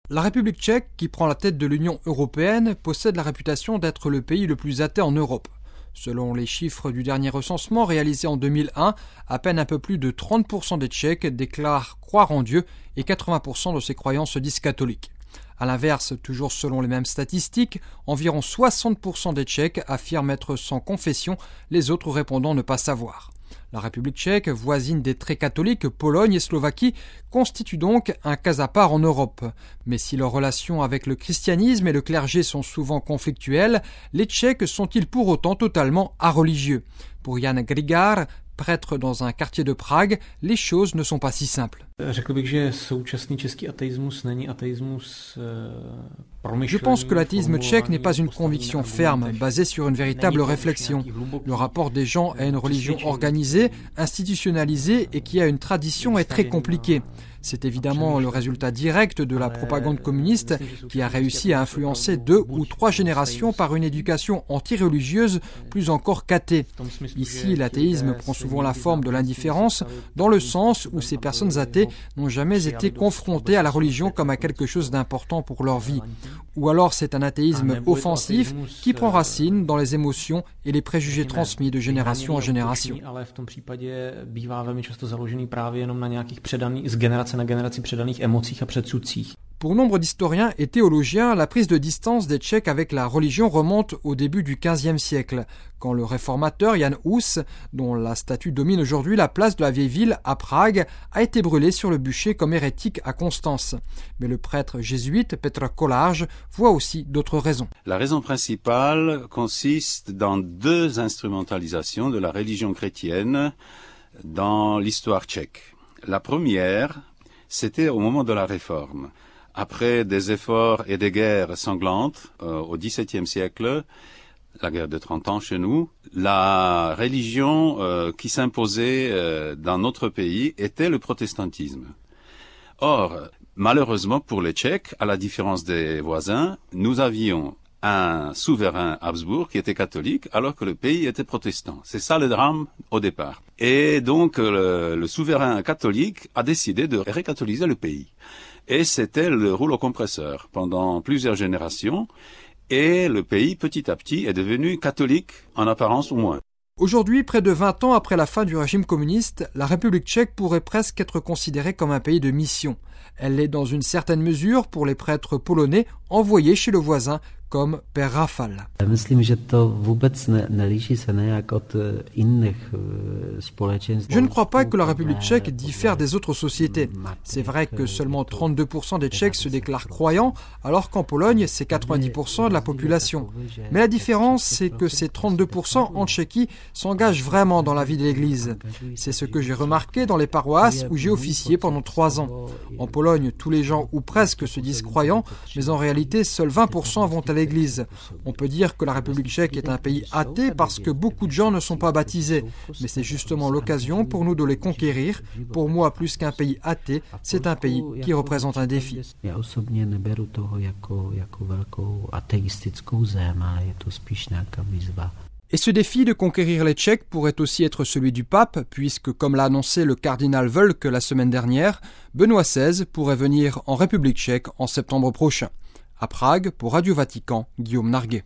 La République tchèque, qui prend la tête de l'Union européenne, possède la réputation d'être le pays le plus athée en Europe. Selon les chiffres du dernier recensement réalisé en 2001, à peine un peu plus de 30% des Tchèques déclarent croire en Dieu et 80% de ces croyants se disent catholiques. A l'inverse, toujours selon les mêmes statistiques, environ 60% des Tchèques affirment être sans confession, les autres répondant ne pas savoir. La République tchèque, voisine des très catholiques Pologne et Slovaquie, constitue donc un cas à part en Europe. Mais si leurs relations avec le christianisme et le clergé sont souvent conflictuelles, les Tchèques sont-ils pour autant totalement areligieux ? Pour Jan Grigar, prêtre dans un quartier de Prague, les choses ne sont pas si simples. Je pense que l'athéisme tchèque n'est pas une conviction ferme, basée sur une véritable réflexion. Le rapport des gens à une religion organisée, institutionnalisée et qui a une tradition est très compliqué. C'est évidemment le résultat direct de la propagande communiste qui a réussi à influencer 2 ou 3 générations par une éducation anti-religieuse plus encore qu'athée. Ici, l'athéisme prend souvent la forme de l'indifférence, dans le sens où ces personnes athées n'ont jamais été confrontées à la religion comme à quelque chose d'important pour leur vie. Ou alors c'est un athéisme offensif qui prend racine dans les émotions et les préjugés transmis de génération en génération. Pour nombre d'historiens et théologiens, la prise de distance des Tchèques avec la religion remonte au début du XVe siècle, quand le réformateur Jan Hus, dont la statue domine aujourd'hui la place de la vieille ville à Prague, a été brûlé sur le bûcher comme hérétique à Constance. Mais le prêtre jésuite Petr Kolář voit aussi d'autres raisons. La raison principale consiste dans 2 instrumentalisations de la religion chrétienne dans l'histoire tchèque. La première, c'était au moment de la Réforme. Après des efforts et des guerres sanglantes au XVIIe siècle, la guerre de 30 ans chez nous, la religion qui s'imposait dans notre pays était le protestantisme. Or, malheureusement pour les Tchèques, à la différence des voisins, nous avions un souverain Habsbourg qui était catholique alors que le pays était protestant. C'est ça le drame au départ. Et donc le souverain catholique a décidé de récatholiser le pays. Et c'était le rouleau compresseur pendant plusieurs générations. Et le pays, petit à petit, est devenu catholique, en apparence au moins. Aujourd'hui, près de 20 ans après la fin du régime communiste, la République tchèque pourrait presque être considérée comme un pays de mission. Elle l'est dans une certaine mesure pour les prêtres polonais envoyés chez le voisin, comme Père Rafal. Je ne crois pas que la République tchèque diffère des autres sociétés. C'est vrai que seulement 32% des Tchèques se déclarent croyants, alors qu'en Pologne, c'est 90% de la population. Mais la différence, c'est que ces 32% en Tchéquie s'engagent vraiment dans la vie de l'Église. C'est ce que j'ai remarqué dans les paroisses où j'ai officié pendant 3 ans. En Pologne, tous les gens ou presque se disent croyants, mais en réalité, seuls 20% vont à l'Église. On peut dire que la République tchèque est un pays athée parce que beaucoup de gens ne sont pas baptisés. Mais c'est justement l'occasion pour nous de les conquérir. Pour moi, plus qu'un pays athée, c'est un pays qui représente un défi. Et ce défi de conquérir les Tchèques pourrait aussi être celui du pape, puisque, comme l'a annoncé le cardinal Völk la semaine dernière, Benoît XVI pourrait venir en République tchèque en septembre prochain. À Prague, pour Radio Vatican, Guillaume Narguet.